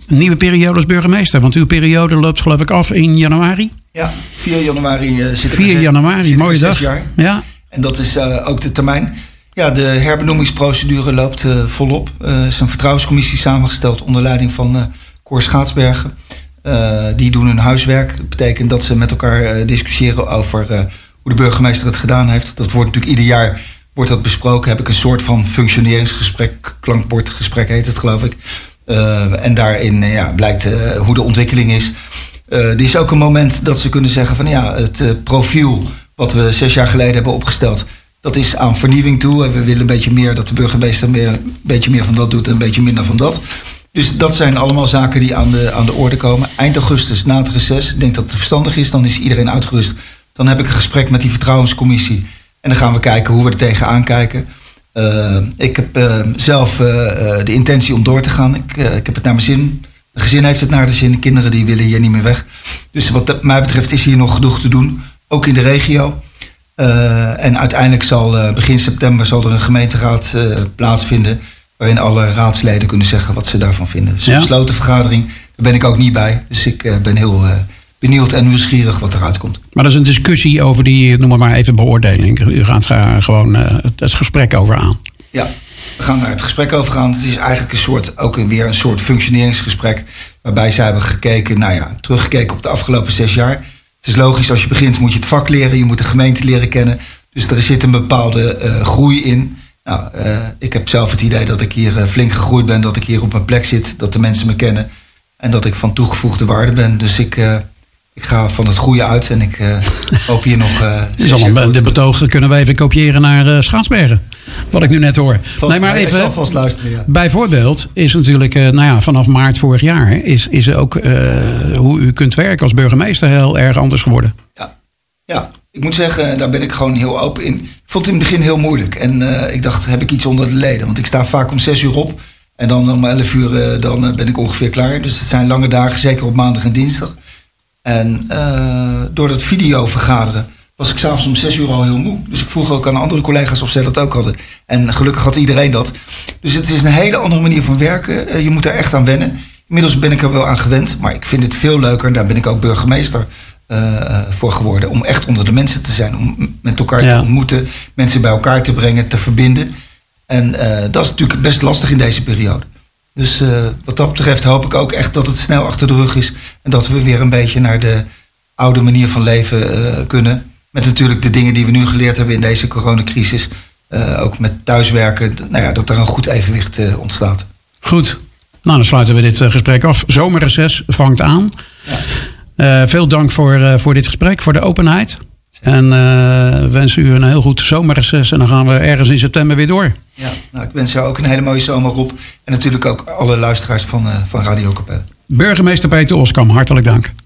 nieuwe periode als burgemeester. Want uw periode loopt geloof ik af in januari. Ja, 4 januari zit 4 januari, mooie dag. 6 jaar. Ja. En dat is ook de termijn. Ja, de herbenoemingsprocedure loopt volop. Er is een vertrouwenscommissie samengesteld onder leiding van Cor Schaatsbergen. Die doen hun huiswerk. Dat betekent dat ze met elkaar discussiëren over hoe de burgemeester het gedaan heeft. Dat wordt natuurlijk ieder jaar besproken. Heb ik een soort van functioneringsgesprek, klankbordgesprek heet het geloof ik. En daarin blijkt hoe de ontwikkeling is. Er is ook een moment dat ze kunnen zeggen van het profiel wat we 6 jaar geleden hebben opgesteld, dat is aan vernieuwing toe. We willen een beetje meer dat de burgemeester een beetje meer van dat doet en een beetje minder van dat. Dus dat zijn allemaal zaken die aan de orde komen. Eind augustus, na het reces, ik denk dat het verstandig is, dan is iedereen uitgerust. Dan heb ik een gesprek met die vertrouwenscommissie. En dan gaan we kijken hoe we er tegenaan kijken. Ik heb zelf de intentie om door te gaan. Ik heb het naar mijn zin. Mijn gezin heeft het naar de zin. De kinderen die willen hier niet meer weg. Dus wat mij betreft is hier nog genoeg te doen. Ook in de regio. En uiteindelijk zal begin september zal er een gemeenteraad plaatsvinden, waarin alle raadsleden kunnen zeggen wat ze daarvan vinden. Dus een besloten vergadering, daar ben ik ook niet bij. Dus ik ben heel benieuwd en nieuwsgierig wat eruit komt. Maar dat is een discussie over die, noem maar even, beoordeling. U gaat gewoon het gesprek over aan. Ja, we gaan daar het gesprek over gaan. Het is eigenlijk weer een soort functioneringsgesprek, waarbij zij hebben teruggekeken op de afgelopen 6 jaar. Het is logisch, als je begint moet je het vak leren, je moet de gemeente leren kennen. Dus er zit een bepaalde groei in. Nou, ik heb zelf het idee dat ik hier flink gegroeid ben, dat ik hier op mijn plek zit, dat de mensen me kennen en dat ik van toegevoegde waarde ben. Dus ik ga van het goede uit en ik hoop hier nog... Dit betoog kunnen we even kopiëren naar Schaatsbergen. Wat ik nu net hoor. Maar even, ik zal vast luisteren, ja. Bijvoorbeeld is natuurlijk vanaf maart vorig jaar is ook hoe u kunt werken als burgemeester heel erg anders geworden. Ja, ik moet zeggen, daar ben ik gewoon heel open in. Ik vond het in het begin heel moeilijk. En ik dacht, heb ik iets onder de leden? Want ik sta vaak om 6 uur op. En dan om 11 uur dan ben ik ongeveer klaar. Dus het zijn lange dagen, zeker op maandag en dinsdag. En door dat video vergaderen was ik s'avonds om 6 uur al heel moe. Dus ik vroeg ook aan andere collega's of zij dat ook hadden. En gelukkig had iedereen dat. Dus het is een hele andere manier van werken. Je moet er echt aan wennen. Inmiddels ben ik er wel aan gewend. Maar ik vind het veel leuker. En daar ben ik ook burgemeester voor geworden. Om echt onder de mensen te zijn. Om met elkaar te ontmoeten. Mensen bij elkaar te brengen. Te verbinden. En dat is natuurlijk best lastig in deze periode. Dus wat dat betreft hoop ik ook echt dat het snel achter de rug is. En dat we weer een beetje naar de oude manier van leven kunnen. Met natuurlijk de dingen die we nu geleerd hebben in deze coronacrisis. Ook met thuiswerken. Dat er een goed evenwicht ontstaat. Goed. Nou, dan sluiten we dit gesprek af. Zomerreces vangt aan. Ja. Veel dank voor dit gesprek, voor de openheid. En wensen u een heel goed zomerreces. En dan gaan we ergens in september weer door. Ja, ik wens jou ook een hele mooie zomer, Rob. En natuurlijk ook alle luisteraars van Radio Capelle. Burgemeester Peter Oskam, hartelijk dank.